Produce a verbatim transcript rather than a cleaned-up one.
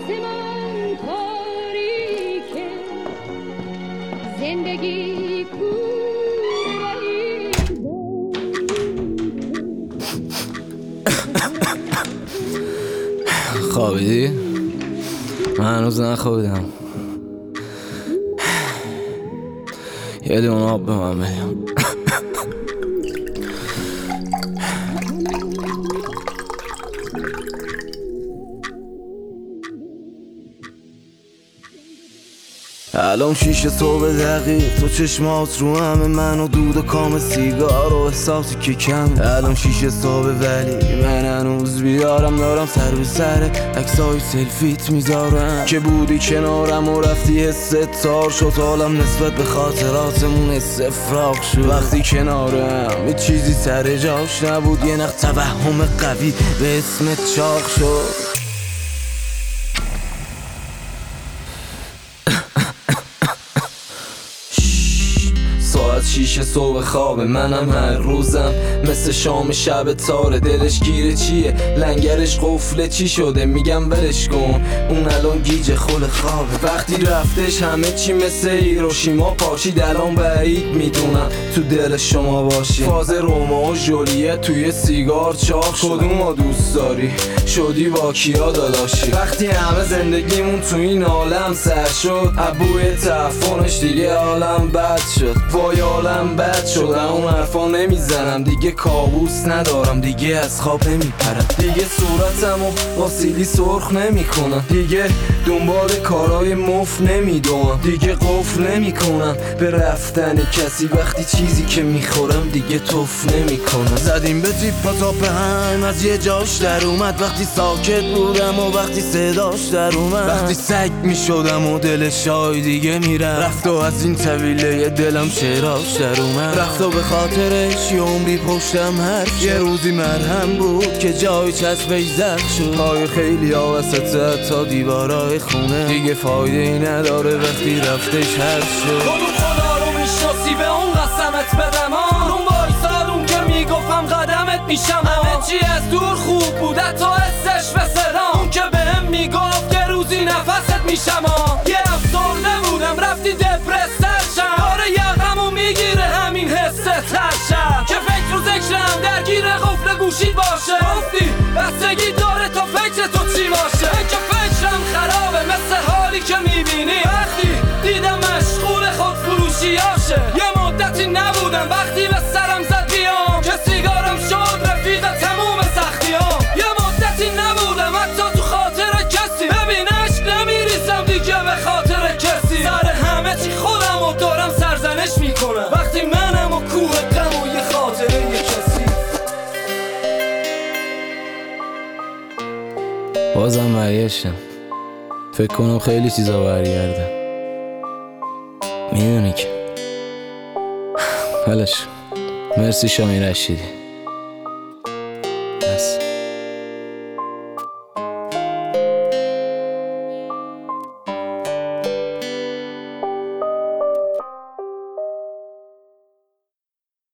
آسمان تاریکه، زندگی کوره. خوابیدی؟ من هنوز نخوابیدم. یه دونه آب به من بدیم. الان شیش صبح دقیق، تو چشمات رو همه من و دود و کام سیگار و احساسی که کم. الان شیش صبح ولی من هنوز بیدارم، دارم سر به سر عکسای سلفیت میذارم که بودی کنارم و رفتی حست تار شد. حالم نسبت به خاطراتمون استفراغ شد. وقتی کنارم یه چیزی سر جاش نبود، یه نخ توهم قوی به اسمت چاق شد. ساعت شیش صبح خواب منم هر روزم مثل شام شب تاره. دلش گیره چیه؟ لنگرش قفله چی شده؟ میگم ولش کن، اون الان گیج خل خوابه. وقتی رفتش همه چی مثل هیروشیما پاشید. الان بعید میدونم تو دل شما باشی. فاز رومئو و ژولیت توی سیگار چاق شد. کدومو دوست داری؟ شدی با کیا داداشی؟ وقتی همه زندگیمون تو این عالم سر شد، ابوی تعفنش دیگه عالم بد شد. وای عالم بد شد، اون حرفا نمیزنم دیگه. کابوس ندارم دیگه، از خواب نمیپرم دیگه. صورتمو با سیلی سرخ نمیکنم دیگه. دنبال کارای مف نمیدونم دیگه. قفل نمیکنم به رفتن کسی وقتی چیزی که میخورم دیگه توف نمیکنم. زدیم به تیپا تا به هم از یه جاش در اومد. وقتی ساکت بودم و وقتی صداش در اومد. وقتی سگ میشدم و دل شای دیگه میرم. رفت و از این طویله دلم شعراش در اومد. رفت و به خاطرش یه عمری پشتم حرف. یه روزی مرهم بود که جای چسبش زد شد. پای خیلی ها وسط تا دیوارای خونه دیگه فایده ای نداره وقتی رفتش حرف شد. کدوم خدا رو میشناسی به اون قسمت بدم؟ آروم وایسادون که میگفتم قدمت میشم. همه چی از دور خوب بوده تا حسش به صدام. اون که بهم میگفت که روزی نفست میشم. یه افسرده بودم رفتی دپرسر شم. داره یقمو میگیره همین حست ترشم که فکر و ذکرم درگیر قفل گوشید باشه. گفتی بستگی داره تا فکر تو چی باشه. که فکرم خرابه مثل حالی که میبینی وقتی دیدم مشغول خود فروشیاشه. یه مدتی نبودم وقتی به سرم زد بیام که سیگارم شد رفیق تموم سختیام. یه مدتی نبودم حتی تو خاطر کسی. ببین عشق نمیریزم دیگه به خاطر کسی. سر همه چی خودم و دارم سرزنش میکنم وقتی منم و کوه غم و یه خاطره یه کسی. بازم برگشتم. فکر کنم خیلی چیزا برگرده. میدونی که ولش. مرسی شامی رشیدی.